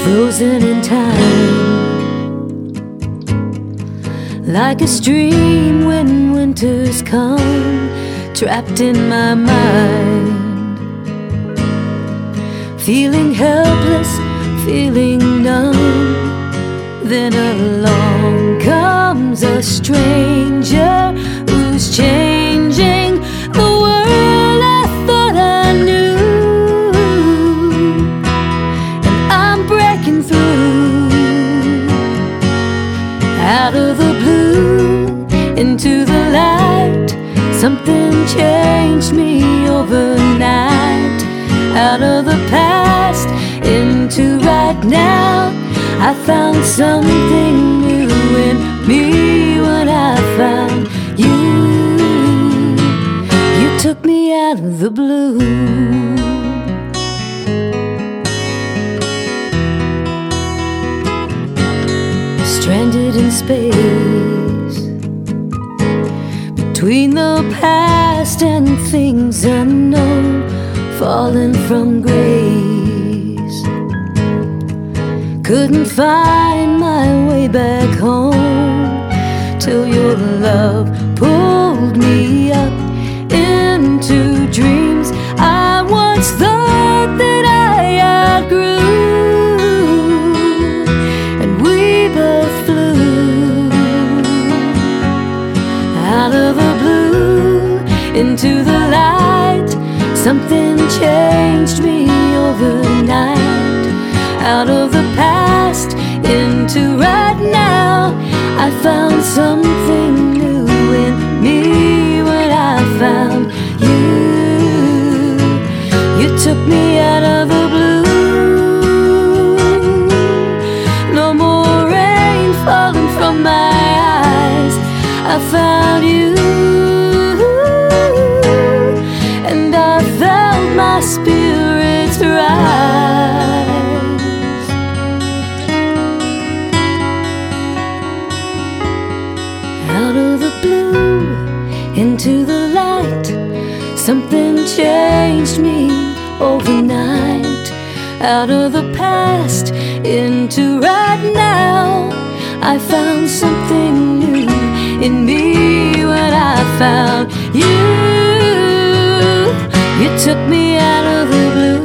frozen in time, like a stream when winters come, trapped in my mind, feeling helpless, feeling numb. Then along comes a stranger who's changing the world I thought I knew. And I'm breaking through, out of the blue, into the light. Something changed me overnight, out of the past into right now. I found something new in me when I found you. You took me out of the blue. Stranded in space, between the past and things unknown, falling from grace. Couldn't find my way back home till your love pulled me up into dreams I once thought that I outgrew. And we both flew out of the blue into the light. Something changed me overnight, out of the past into right now. I found something new in me when I found you. You took me out of the blue. No more rain falling from my eyes. I found you, and I felt my spirits rise. Out of the blue, into the light. Something changed me overnight, out of the past into right now. I found something new in me when I found you. You took me out of the blue.